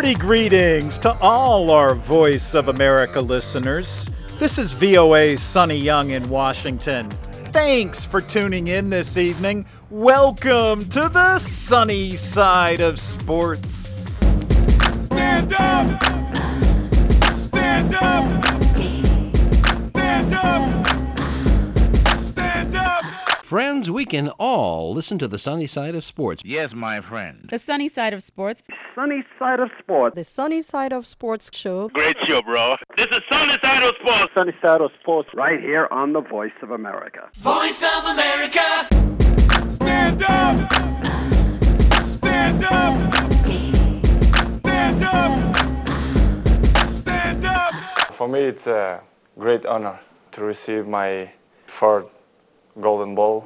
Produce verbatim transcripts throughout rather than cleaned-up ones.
Hearty greetings to all our Voice of America listeners. This is V O A's Sonny Young in Washington. Thanks for tuning in this evening. Welcome to the sunny side of sports. Stand up! Stand up! Stand up! Stand up! Friends, we can all listen to the sunny side of sports. Yes, my friend. The sunny side of sports. Sunny Side of Sports. The Sunny Side of Sports show. Great show, bro. This is Sunny Side of Sports. Sunny Side of Sports, right here on the Voice of America. Voice of America! Stand up! Stand up! Stand up! Stand up! For me, it's a great honor to receive my third Golden Ball.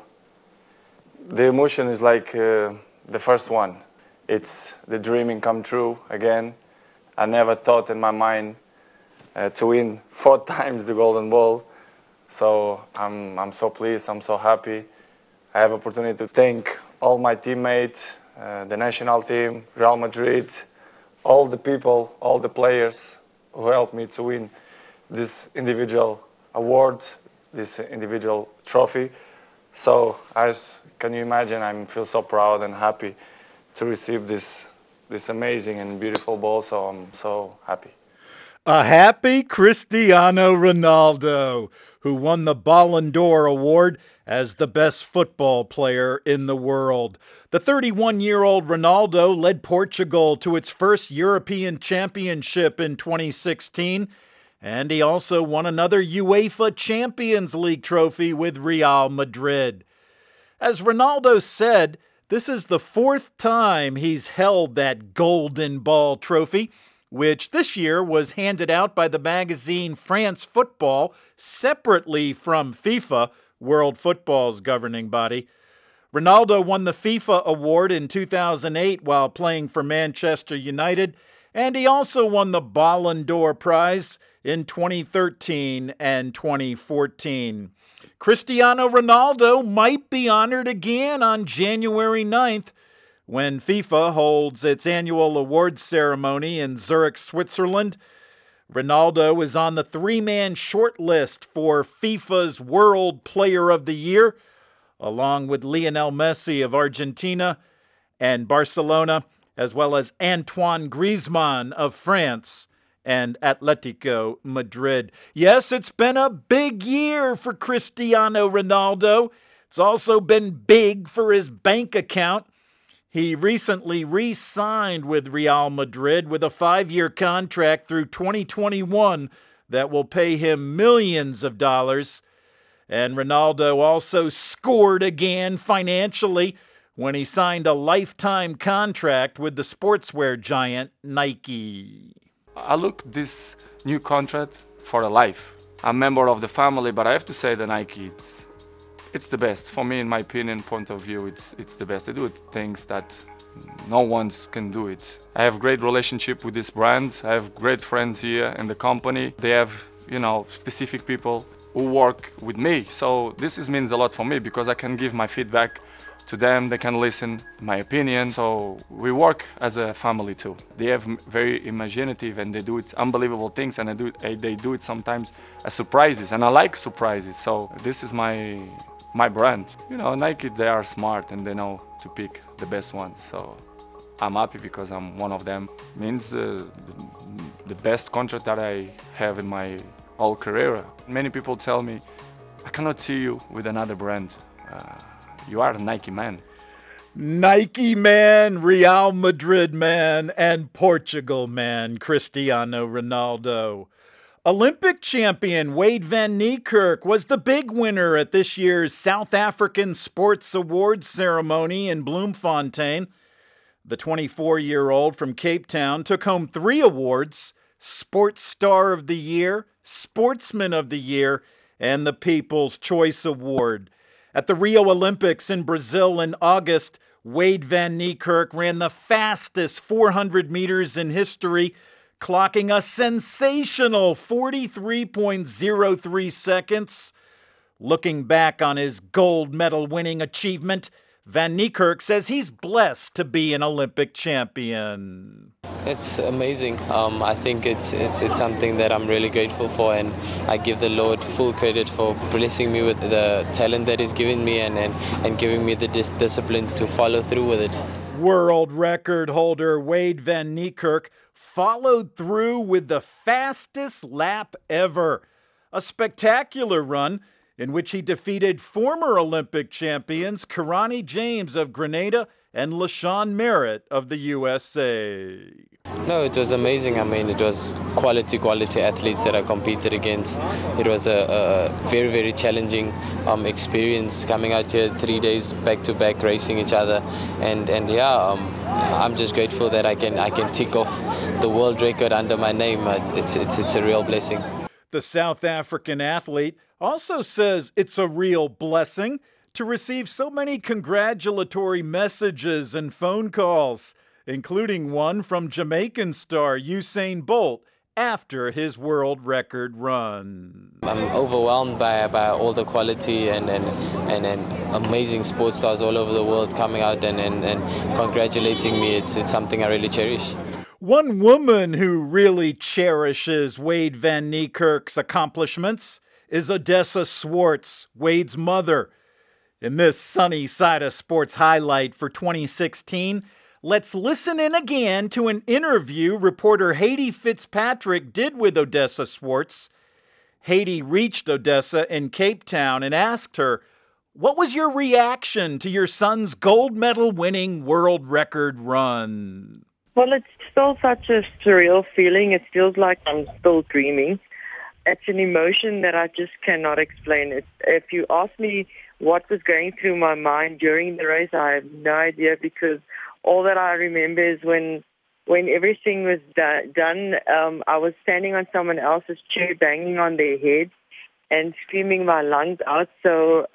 The emotion is like uh, the first one. It's the dreaming come true again. I never thought in my mind uh, to win four times the Golden Ball. So I'm, I'm so pleased, I'm so happy. I have opportunity to thank all my teammates, uh, the national team, Real Madrid, all the people, all the players who helped me to win this individual award, this individual trophy. So as can you imagine, I feel so proud and happy to receive this this amazing and beautiful ball, so I'm so happy. A happy Cristiano Ronaldo, who won the Ballon d'Or award as the best football player in the world. The thirty-one-year-old Ronaldo led Portugal to its first European championship in twenty sixteen, and he also won another UEFA Champions League trophy with Real Madrid. As Ronaldo said, this is the fourth time he's held that Golden Ball trophy, which this year was handed out by the magazine France Football separately from FIFA, World Football's governing body. Ronaldo won the FIFA award in two thousand eight while playing for Manchester United, and he also won the Ballon d'Or prize in twenty thirteen and twenty fourteen. Cristiano Ronaldo might be honored again on January ninth when FIFA holds its annual awards ceremony in Zurich, Switzerland. Ronaldo is on the three-man shortlist for FIFA's World Player of the Year, along with Lionel Messi of Argentina and Barcelona, as well as Antoine Griezmann of France and Atletico Madrid. Yes, it's been a big year for Cristiano Ronaldo. It's also been big for his bank account. He recently re-signed with Real Madrid with a five-year contract through twenty twenty-one that will pay him millions of dollars. And Ronaldo also scored again financially when he signed a lifetime contract with the sportswear giant Nike. I look this new contract for a life. I'm a member of the family, but I have to say that Nike, it's, it's the best. For me, in my opinion, point of view, it's, it's the best. They do things that no one can do it. I have great relationship with this brand. I have great friends here in the company. They have, you know, specific people who work with me. So this is, means a lot for me because I can give my feedback to them, they can listen to my opinion. So we work as a family too. They have very imaginative and they do it unbelievable things, and they do it, they do it sometimes as surprises, and I like surprises. So this is my my brand. You know, Nike, they are smart and they know to pick the best ones. So I'm happy because I'm one of them. Means uh, the best contract that I have in my whole career. Many people tell me, I cannot see you with another brand. Uh, You are a Nike man. Nike man, Real Madrid man, and Portugal man, Cristiano Ronaldo. Olympic champion Wade van Niekerk was the big winner at this year's South African Sports Awards ceremony in Bloemfontein. The twenty-four-year-old from Cape Town took home three awards: Sports Star of the Year, Sportsman of the Year, and the People's Choice Award. At the Rio Olympics in Brazil in August, Wade van Niekerk ran the fastest four hundred meters in history, clocking a sensational forty-three point oh three seconds. Looking back on his gold medal winning achievement, Van Niekerk says he's blessed to be an Olympic champion. It's amazing. Um, I think it's, it's it's something that I'm really grateful for, and I give the Lord full credit for blessing me with the talent that He's given me and, and, and giving me the dis- discipline to follow through with it. World record holder Wade Van Niekerk followed through with the fastest lap ever. A spectacular run in which he defeated former Olympic champions Kirani James of Grenada and LaShawn Merritt of the U S A. No, it was amazing. I mean, it was quality, quality athletes that I competed against. It was a, a very, very challenging um, experience coming out here three days back to back, racing each other, and and yeah, um, I'm just grateful that I can I can tick off the world record under my name. It's it's it's a real blessing. The South African athlete also says it's a real blessing to receive so many congratulatory messages and phone calls, including one from Jamaican star Usain Bolt after his world record run. I'm overwhelmed by by all the quality and and, and, and amazing sports stars all over the world coming out and, and, and congratulating me. It's, it's something I really cherish. One woman who really cherishes Wade Van Niekerk's accomplishments is Odessa Swartz, Wade's mother. In this Sunny Side of Sports highlight for twenty sixteen, let's listen in again to an interview reporter Haiti Fitzpatrick did with Odessa Swartz. Haiti reached Odessa in Cape Town and asked her, "What was your reaction to your son's gold medal winning world record run?" Well, it's still such a surreal feeling. It feels like I'm still dreaming. It's an emotion that I just cannot explain. It, if you ask me what was going through my mind during the race, I have no idea, because all that I remember is when when everything was do- done, um, I was standing on someone else's chair, banging on their head and screaming my lungs out. So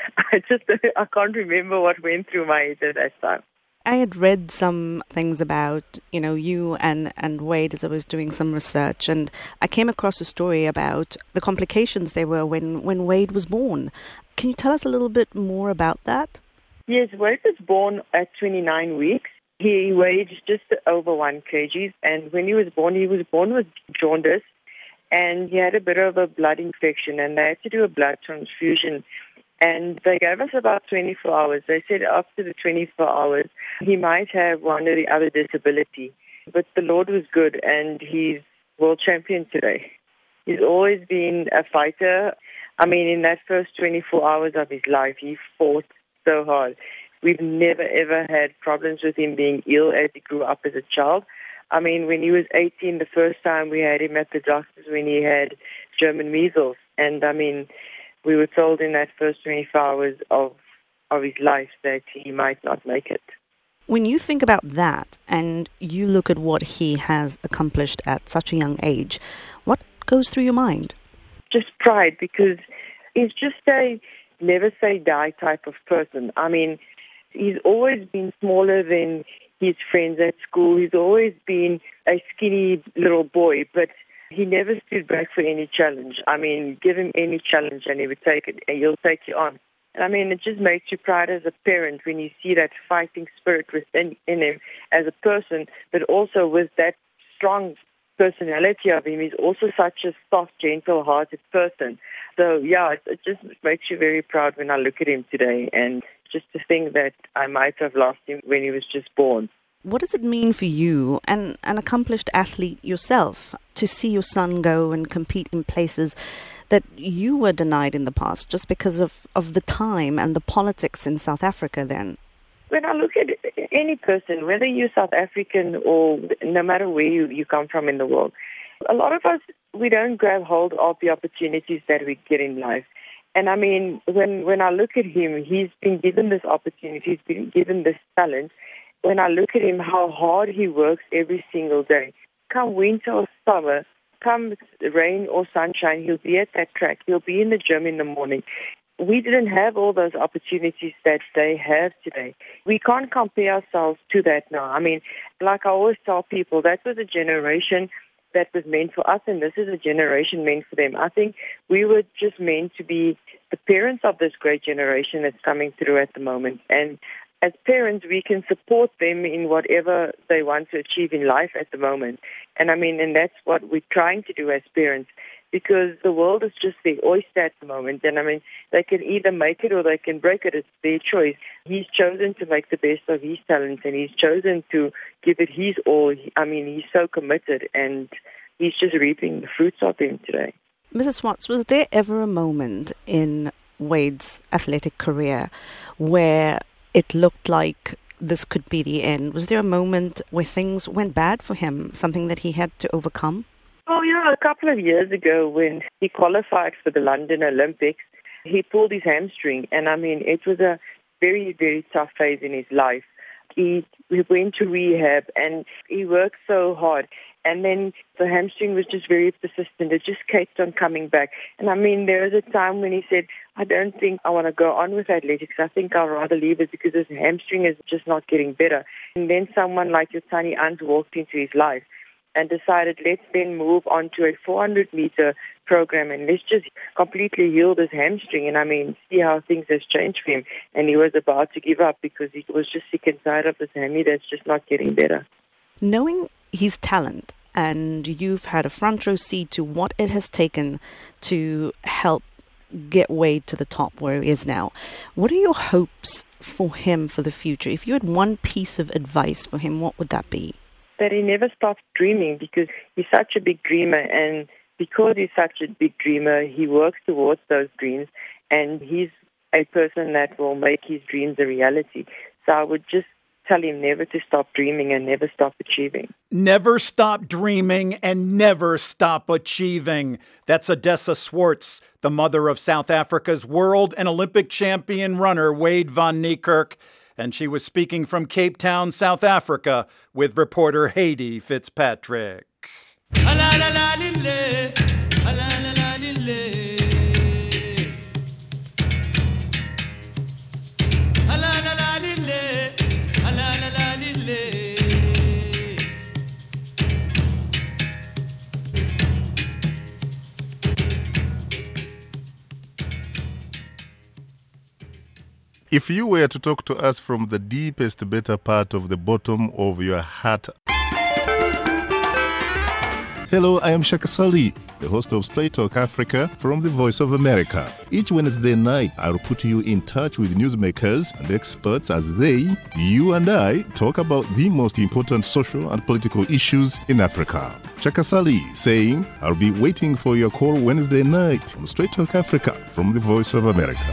I just I can't remember what went through my head at that time. I had read some things about, you know, you and, and Wade as I was doing some research, and I came across a story about the complications there were when, when Wade was born. Can you tell us a little bit more about that? Yes, Wade was born at twenty-nine weeks. He weighed just over one kilogram, and when he was born, he was born with jaundice, and he had a bit of a blood infection, and they had to do a blood transfusion. And they gave us about twenty-four hours. They said after the twenty-four hours, he might have one or the other disability. But the Lord was good, and he's world champion today. He's always been a fighter. I mean, in that first twenty-four hours of his life, he fought so hard. We've never, ever had problems with him being ill as he grew up as a child. I mean, when he was eighteen, the first time we had him at the doctor's when he had German measles. And, I mean, we were told in that first twenty-four hours of, of his life that he might not make it. When you think about that and you look at what he has accomplished at such a young age, what goes through your mind? Just pride, because he's just a never say die type of person. I mean, he's always been smaller than his friends at school. He's always been a skinny little boy, but he never stood back for any challenge. I mean, give him any challenge and he would take it, and he'll take you on. And I mean, it just makes you proud as a parent when you see that fighting spirit within in him as a person, but also with that strong personality of him. He's also such a soft, gentle-hearted person. So, yeah, it, it just makes you very proud when I look at him today, and just to think that I might have lost him when he was just born. What does it mean for you, and an accomplished athlete yourself, to see your son go and compete in places that you were denied in the past just because of, of the time and the politics in South Africa then? When I look at any person, whether you're South African or no matter where you, you come from in the world, a lot of us, we don't grab hold of the opportunities that we get in life. And I mean, when, when I look at him, he's been given this opportunity, he's been given this talent. When I look at him, how hard he works every single day. Come winter or summer, come rain or sunshine, he'll be at that track. He'll be in the gym in the morning. We didn't have all those opportunities that they have today. We can't compare ourselves to that now. I mean, like I always tell people, that was a generation that was meant for us, and this is a generation meant for them. I think we were just meant to be the parents of this great generation that's coming through at the moment. And as parents, we can support them in whatever they want to achieve in life at the moment. And I mean, and that's what we're trying to do as parents, because the world is just their oyster at the moment. And I mean, they can either make it or they can break it. It's their choice. He's chosen to make the best of his talents, and he's chosen to give it his all. I mean, he's so committed, and he's just reaping the fruits of them today. Missus Swartz, was there ever a moment in Wade's athletic career where it looked like this could be the end? Was there a moment where things went bad for him, something that he had to overcome? Oh, yeah, a couple of years ago when he qualified for the London Olympics, he pulled his hamstring. And, I mean, it was a very, very tough phase in his life. He, he went to rehab and he worked so hard. And then the hamstring was just very persistent. It just kept on coming back. And, I mean, there was a time when he said, I don't think I want to go on with athletics. I think I'll rather leave it because his hamstring is just not getting better. And then someone like your Tani aunt walked into his life and decided, let's then move on to a four hundred meter program and let's just completely heal this hamstring. And I mean, see how things have changed for him. And he was about to give up because he was just sick and tired of this hammy that's just not getting better. Knowing his talent, and you've had a front row seat to what it has taken to help get Wade to the top where he is now, what are your hopes for him for the future? If you had one piece of advice for him, what would that be? That he never stops dreaming, because he's such a big dreamer, and because he's such a big dreamer, he works towards those dreams, and he's a person that will make his dreams a reality. So I would just tell him never to stop dreaming and never stop achieving. Never stop dreaming and never stop achieving. That's Odessa Swartz, the mother of South Africa's world and Olympic champion runner Wade van Niekerk. And she was speaking from Cape Town, South Africa, with reporter Heidi Fitzpatrick. If you were to talk to us from the deepest, better part of the bottom of your heart. Hello, I am Shaka Sali, the host of Straight Talk Africa from the Voice of America. Each Wednesday night, I'll put you in touch with newsmakers and experts as they, you and I, talk about the most important social and political issues in Africa. Shaka Sali saying, I'll be waiting for your call Wednesday night on Straight Talk Africa from the Voice of America.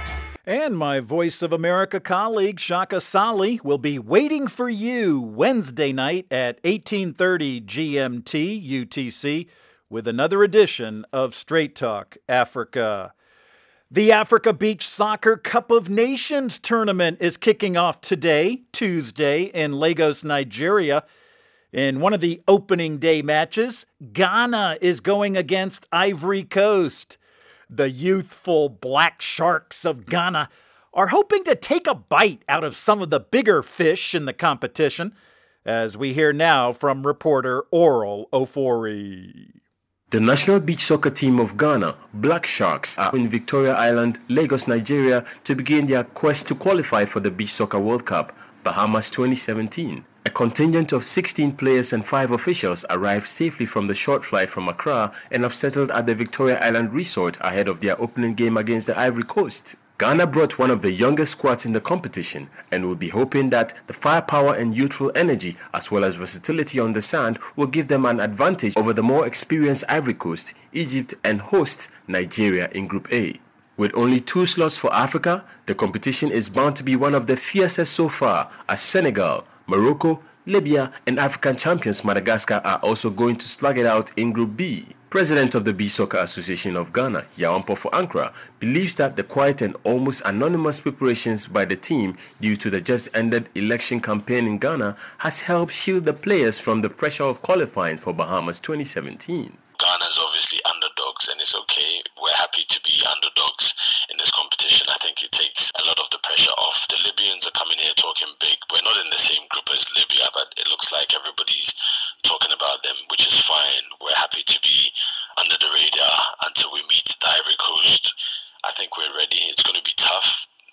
And my Voice of America colleague, Shaka Sali, will be waiting for you Wednesday night at eighteen thirty G M T U T C with another edition of Straight Talk Africa. The Africa Beach Soccer Cup of Nations tournament is kicking off today, Tuesday, in Lagos, Nigeria. In one of the opening day matches, Ghana is going against Ivory Coast. The youthful Black Sharks of Ghana are hoping to take a bite out of some of the bigger fish in the competition, as we hear now from reporter Oral Ofori. The national beach soccer team of Ghana, Black Sharks, are in Victoria Island, Lagos, Nigeria, to begin their quest to qualify for the Beach Soccer World Cup, Bahamas twenty seventeen. A contingent of sixteen players and five officials arrived safely from the short flight from Accra and have settled at the Victoria Island Resort ahead of their opening game against the Ivory Coast. Ghana brought one of the youngest squads in the competition and will be hoping that the firepower and youthful energy as well as versatility on the sand will give them an advantage over the more experienced Ivory Coast, Egypt and host Nigeria in Group A. With only two slots for Africa, the competition is bound to be one of the fiercest so far, as Senegal, Morocco, Libya and African champions Madagascar are also going to slug it out in Group B. President of the Beach Soccer Association of Ghana, Yawampofo Ankra, believes that the quiet and almost anonymous preparations by the team due to the just-ended election campaign in Ghana has helped shield the players from the pressure of qualifying for Bahamas twenty seventeen. Ghana's obviously underdogs, and it's okay. We're happy to be underdogs in this competition. I think it takes a lot of the pressure off. The Libyans are coming here talking big. We're not in the same group as Libya, but it looks like everybody's talking about them, which is fine. We're happy to be under the radar until we meet the Ivory Coast. I think we're ready. It's going to be tough.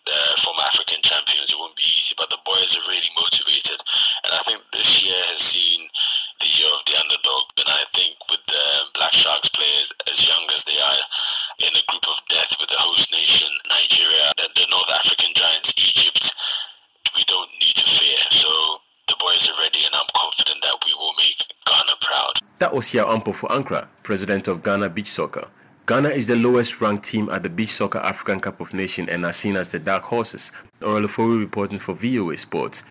the former African champions. It won't be easy, but the boys are really motivated. And I think this year has seen the year of the underdog. And I think with the Black Sharks players as young as they are, in a group of death with the host nation, Nigeria, the, the North African giants, Egypt, we don't need to fear. So the boys are ready, and I'm confident that we will make Ghana proud. That was Yao Ampofo-Ankra, president of Ghana Beach Soccer. Ghana is the lowest ranked team at the Beach Soccer African Cup of Nations and are seen as the dark horses. Orelofori reporting for V O A Sports.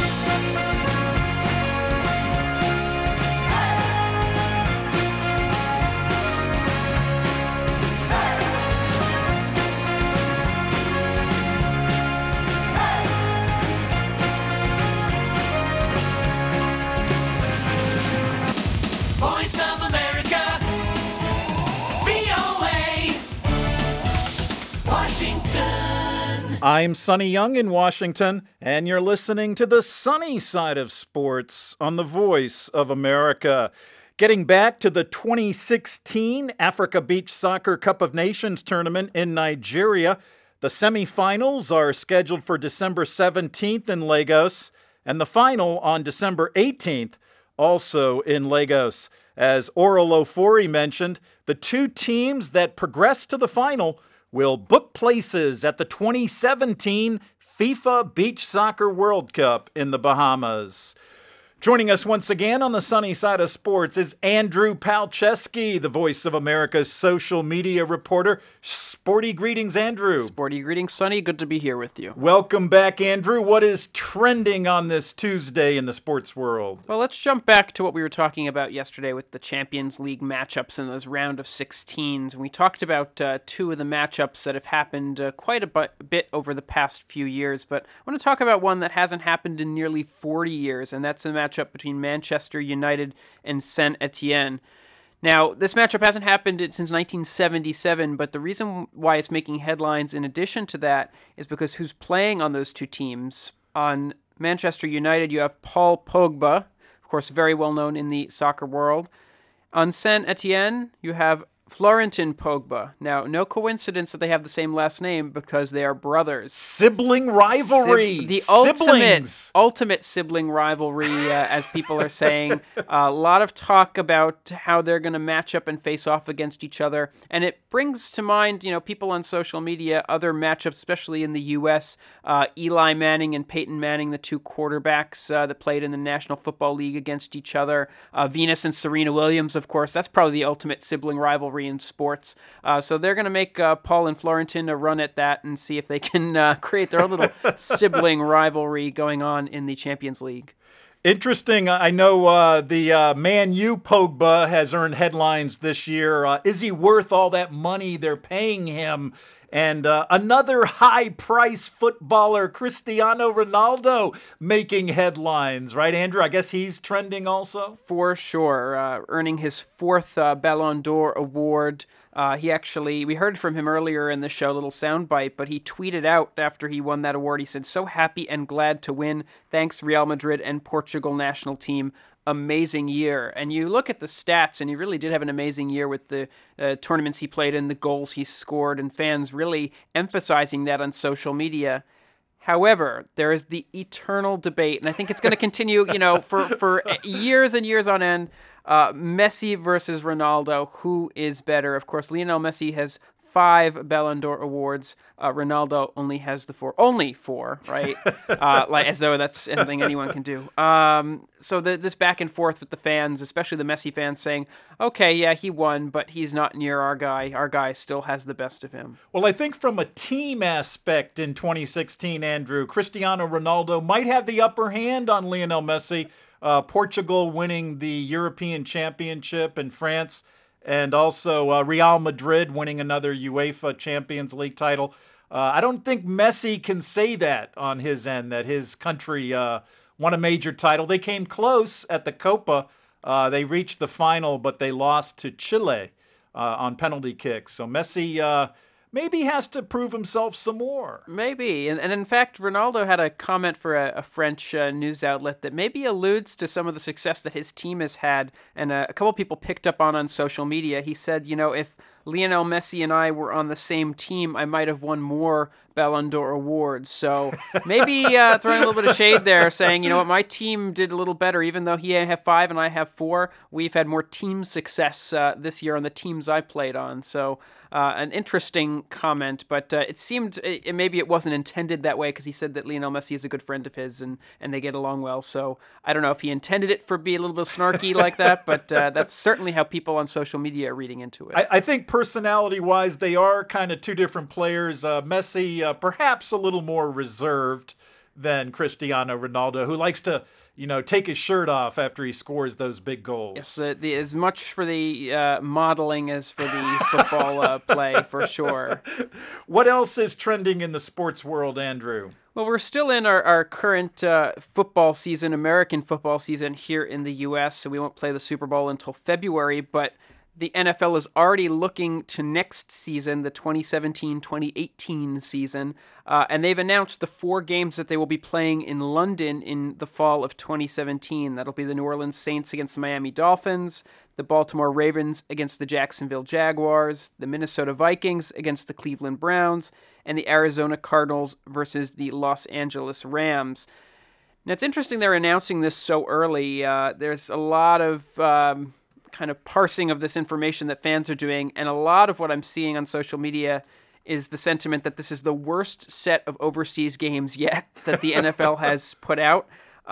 Voice of America, V O A, Washington. I'm Sonny Young in Washington, and you're listening to the sunny side of sports on the Voice of America. Getting back to the twenty sixteen Africa Beach Soccer Cup of Nations tournament in Nigeria, the semifinals are scheduled for December seventeenth in Lagos, and the final on December eighteenth, also in Lagos. As Orelofori mentioned, the two teams that progress to the final will book places at the twenty seventeen FIFA Beach Soccer World Cup in the Bahamas. Joining us once again on the sunny side of sports is Andrew Palczewski, the Voice of America's social media reporter. Sporty greetings, Andrew. Sporty greetings, Sonny. Good to be here with you. Welcome back, Andrew. What is trending on this Tuesday in the sports world? Well, let's jump back to what we were talking about yesterday with the Champions League matchups in those round of sixteens. And we talked about uh, two of the matchups that have happened uh, quite a bu- bit over the past few years. But I want to talk about one that hasn't happened in nearly forty years, and that's a match up between Manchester United and Saint Etienne. Now, this matchup hasn't happened since nineteen seventy-seven, but the reason why it's making headlines in addition to that is because who's playing on those two teams. On Manchester United, you have Paul Pogba, of course, very well known in the soccer world. On Saint Etienne, you have Florentin Pogba. Now, no coincidence that they have the same last name because they are brothers. Sibling rivalry. Sib- the Siblings. ultimate, ultimate sibling rivalry, uh, as people are saying. Uh, a lot of talk about how they're going to match up and face off against each other. And it brings to mind, you know, people on social media, other matchups, especially in the U S. Uh, Eli Manning and Peyton Manning, the two quarterbacks uh, that played in the National Football League against each other. Uh, Venus and Serena Williams, of course. That's probably the ultimate sibling rivalry in sports. Uh, so they're going to make uh, Paul and Florentin a run at that and see if they can uh, create their own little sibling rivalry going on in the Champions League. Interesting. I know uh, the uh, Man U Pogba has earned headlines this year. Uh, is he worth all that money they're paying him? And uh, another high-price footballer, Cristiano Ronaldo, making headlines, right, Andrew? I guess he's trending also? For sure, uh, earning his fourth uh, Ballon d'Or award. Uh, he actually, we heard from him earlier in the show, a little soundbite, but he tweeted out after he won that award, he said, "So happy and glad to win. Thanks, Real Madrid and Portugal national team. Amazing year." And you look at the stats, and he really did have an amazing year with the uh, tournaments he played in, the goals he scored, and fans really emphasizing that on social media. However, there is the eternal debate, and I think it's going to continue, you know, for, for years and years on end. Uh, Messi versus Ronaldo, who is better? Of course, Lionel Messi has five Ballon d'Or awards. Uh, Ronaldo only has the four. Only four, right? uh, like as though that's anything anyone can do. Um, so the, this back and forth with the fans, especially the Messi fans, saying, okay, yeah, he won, but he's not near our guy. Our guy still has the best of him. Well, I think from a team aspect in twenty sixteen, Andrew, Cristiano Ronaldo might have the upper hand on Lionel Messi. Uh, Portugal winning the European Championship and France, and also uh, Real Madrid winning another UEFA Champions League title. Uh, I don't think Messi can say that on his end, that his country uh, won a major title. They came close at the Copa. Uh, they reached the final, but they lost to Chile uh, on penalty kicks. So Messi uh, maybe has to prove himself some more. Maybe. And, and in fact, Ronaldo had a comment for a, a French uh, news outlet that maybe alludes to some of the success that his team has had. And uh, a couple people picked up on on social media. He said, you know, if Lionel Messi and I were on the same team, I might have won more Ballon d'Or awards. So maybe uh, throwing a little bit of shade there, saying, you know what, my team did a little better. Even though he had five and I have four, we've had more team success uh, this year on the teams I played on. So uh, an interesting comment, but uh, it seemed it, maybe it wasn't intended that way, because he said that Lionel Messi is a good friend of his and, and they get along well. So I don't know if he intended it for be a little bit snarky like that, but uh, that's certainly how people on social media are reading into it. I, I think personality-wise, they are kind of two different players. Uh, Messi, uh, perhaps a little more reserved than Cristiano Ronaldo, who likes to, you know, take his shirt off after he scores those big goals. Yes, uh, the, as much for the uh, modeling as for the football uh, play, for sure. What else is trending in the sports world, Andrew? Well, we're still in our, our current uh, football season, American football season here in the U S, so we won't play the Super Bowl until February, but the N F L is already looking to next season, the twenty seventeen twenty eighteen season, uh, and they've announced the four games that they will be playing in London in the fall of twenty seventeen. That'll be the New Orleans Saints against the Miami Dolphins, the Baltimore Ravens against the Jacksonville Jaguars, the Minnesota Vikings against the Cleveland Browns, and the Arizona Cardinals versus the Los Angeles Rams. Now, it's interesting they're announcing this so early. Uh, there's a lot of Um, kind of parsing of this information that fans are doing, and a lot of what I'm seeing on social media is the sentiment that this is the worst set of overseas games yet that the N F L has put out.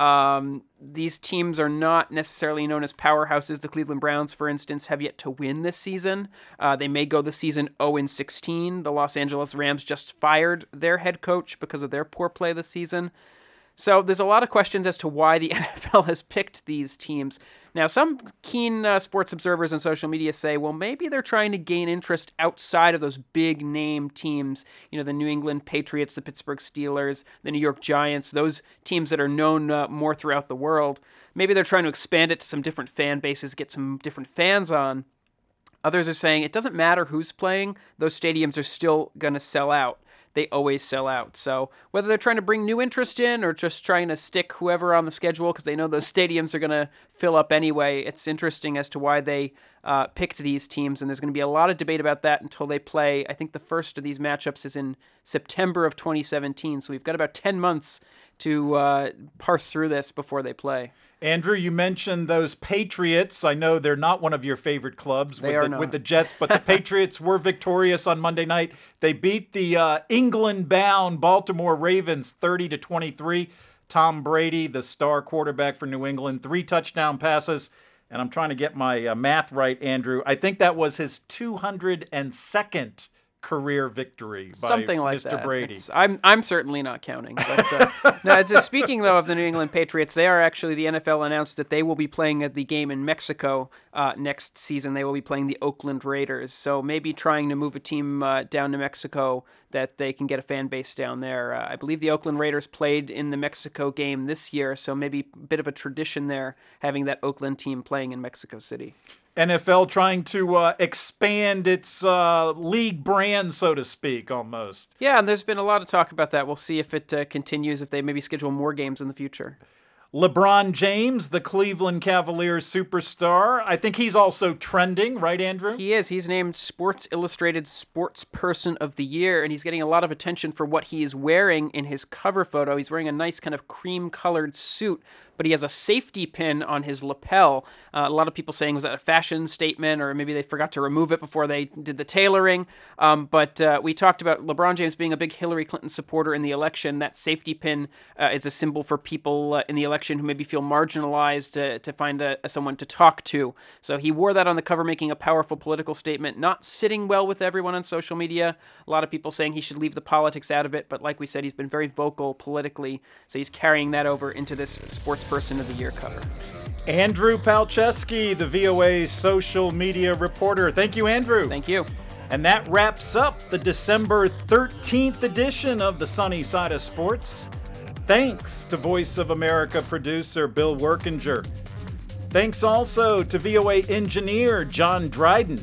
Um, these teams are not necessarily known as powerhouses. The Cleveland Browns, for instance, have yet to win this season. Uh, they may go the season oh and sixteen. The Los Angeles Rams just fired their head coach because of their poor play this season. So there's a lot of questions as to why the N F L has picked these teams. Now, some keen uh, sports observers on social media say, well, maybe they're trying to gain interest outside of those big name teams, you know, the New England Patriots, the Pittsburgh Steelers, the New York Giants, those teams that are known uh, more throughout the world. Maybe they're trying to expand it to some different fan bases, get some different fans on. Others are saying it doesn't matter who's playing, those stadiums are still going to sell out. They always sell out. So whether they're trying to bring new interest in or just trying to stick whoever on the schedule because they know those stadiums are going to fill up anyway, it's interesting as to why they uh, picked these teams. And there's going to be a lot of debate about that until they play. I think the first of these matchups is in September of twenty seventeen. So we've got about ten months to uh, parse through this before they play. Andrew, you mentioned those Patriots. I know they're not one of your favorite clubs They with, are the, not. with the Jets, but the Patriots were victorious on Monday night. They beat the uh, England-bound Baltimore Ravens thirty to twenty-three. Tom Brady, the star quarterback for New England, three touchdown passes. And I'm trying to get my uh, math right, Andrew. I think that was his two hundred second career victory by Something like Mister that. Brady. It's- I'm I'm certainly not counting. But, uh, no, it's just, speaking though of the New England Patriots, they are actually, the N F L announced that they will be playing at the game in Mexico uh, next season. They will be playing the Oakland Raiders. So maybe trying to move a team uh, down to Mexico that they can get a fan base down there. Uh, I believe the Oakland Raiders played in the Mexico game this year, so maybe a bit of a tradition there, having that Oakland team playing in Mexico City. N F L trying to uh, expand its uh, league brand, so to speak, almost. Yeah, and there's been a lot of talk about that. We'll see if it uh, continues, if they maybe schedule more games in the future. LeBron James, the Cleveland Cavaliers superstar. I think he's also trending, right, Andrew? He is. He's named Sports Illustrated Sports Person of the Year, and he's getting a lot of attention for what he is wearing in his cover photo. He's wearing a nice kind of cream-colored suit, but he has a safety pin on his lapel. Uh, a lot of people saying, was that a fashion statement, or maybe they forgot to remove it before they did the tailoring. Um, but uh, we talked about LeBron James being a big Hillary Clinton supporter in the election. That safety pin uh, is a symbol for people uh, in the election who maybe feel marginalized uh, to find a, someone to talk to. So he wore that on the cover, making a powerful political statement, not sitting well with everyone on social media. A lot of people saying he should leave the politics out of it, but like we said, he's been very vocal politically, so he's carrying that over into this Sports Person of the Year cover. Andrew Palczewski, the V O A social media reporter. Thank you, Andrew. Thank you. And that wraps up the December thirteenth edition of the Sunny Side of Sports. Thanks to Voice of America producer Bill Workinger. Thanks also to V O A engineer John Dryden.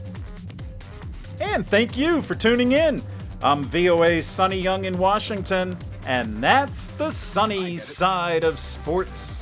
And thank you for tuning in. I'm V O A's Sonny Young in Washington, and that's the Sunny Side of Sports.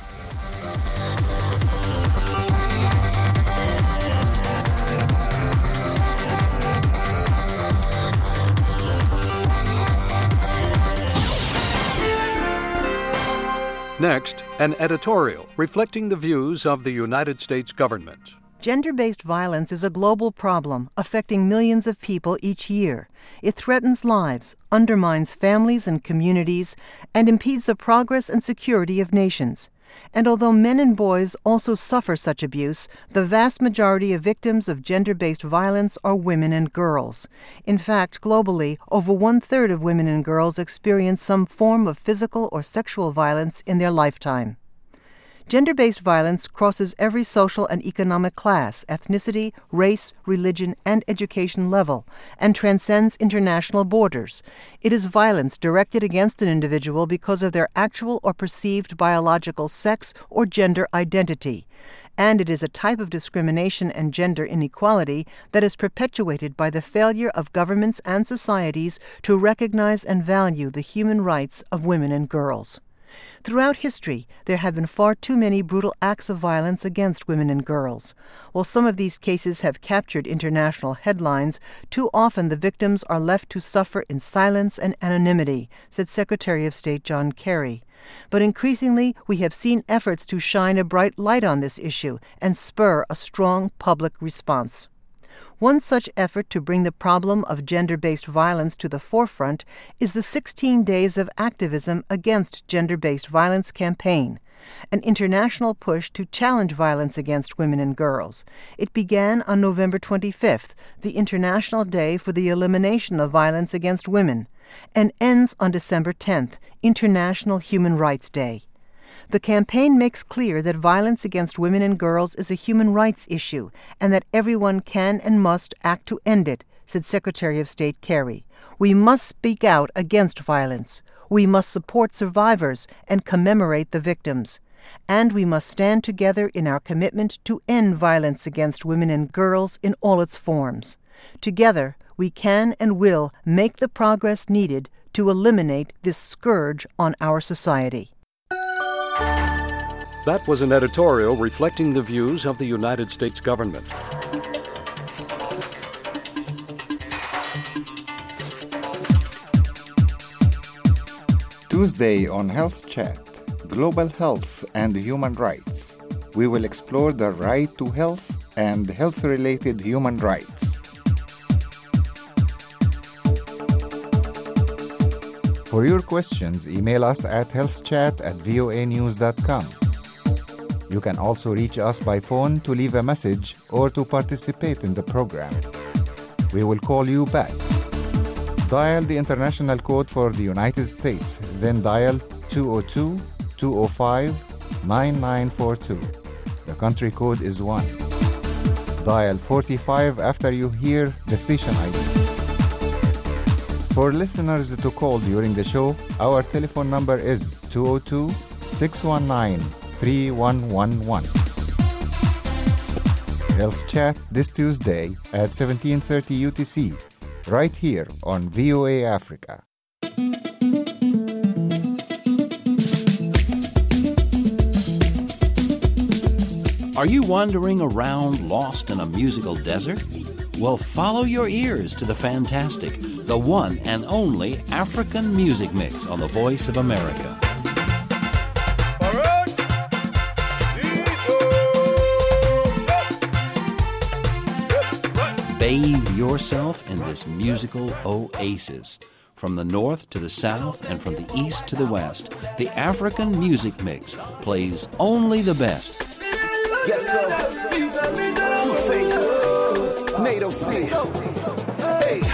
Next, an editorial reflecting the views of the United States government. Gender-based violence is a global problem affecting millions of people each year. It threatens lives, undermines families and communities, and impedes the progress and security of nations. And although men and boys also suffer such abuse, the vast majority of victims of gender-based violence are women and girls. In fact, globally, over one-third of women and girls experience some form of physical or sexual violence in their lifetime. Gender-based violence crosses every social and economic class, ethnicity, race, religion, and education level, and transcends international borders. It is violence directed against an individual because of their actual or perceived biological sex or gender identity. And it is a type of discrimination and gender inequality that is perpetuated by the failure of governments and societies to recognize and value the human rights of women and girls. Throughout history, there have been far too many brutal acts of violence against women and girls. While some of these cases have captured international headlines, too often the victims are left to suffer in silence and anonymity, said Secretary of State John Kerry. But increasingly, we have seen efforts to shine a bright light on this issue and spur a strong public response. One such effort to bring the problem of gender-based violence to the forefront is the sixteen Days of Activism Against Gender-Based Violence campaign, an international push to challenge violence against women and girls. It began on November twenty-fifth, the International Day for the Elimination of Violence Against Women, and ends on December tenth, International Human Rights Day. The campaign makes clear that violence against women and girls is a human rights issue and that everyone can and must act to end it, said Secretary of State Kerry. We must speak out against violence. We must support survivors and commemorate the victims. And we must stand together in our commitment to end violence against women and girls in all its forms. Together, we can and will make the progress needed to eliminate this scourge on our society. That was an editorial reflecting the views of the United States government. Tuesday on Health Chat, Global Health and Human Rights. We will explore the right to health and health-related human rights. For your questions, email us at healthchat at voa news dot com. You can also reach us by phone to leave a message or to participate in the program. We will call you back. Dial the international code for the United States, then dial two oh two, two oh five, nine nine four two. The country code is one. Dial forty-five after you hear the station I D. For listeners to call during the show, our telephone number is two oh two, six one nine, three one one one. Health Chat this Tuesday at seventeen thirty U T C, right here on V O A Africa. Are you wandering around lost in a musical desert? Well, follow your ears to the fantastic, the one and only African Music Mix on the Voice of America. Bathe yourself in this musical oasis. From the north to the south and from the east to the west, the African Music Mix plays only the best. Yes, sir. Two-Face. NATO C. Hey.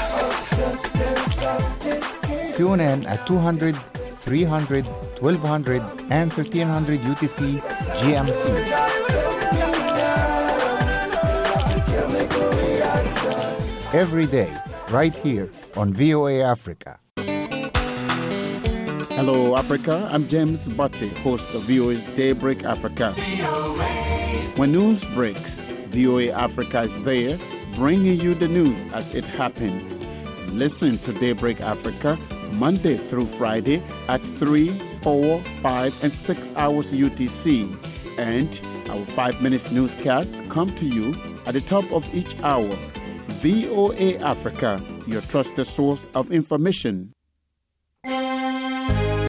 Tune in at two hundred, three hundred, twelve hundred, and thirteen hundred U T C G M T. Every day, right here on V O A Africa. Hello, Africa. I'm James Butte, host of V O A's Daybreak Africa. When news breaks, V O A Africa is there, bringing you the news as it happens. Listen to Daybreak Africa Monday through Friday at three, four, five, and six hours U T C. And our five minutes newscast come to you at the top of each hour. V O A Africa, your trusted source of information.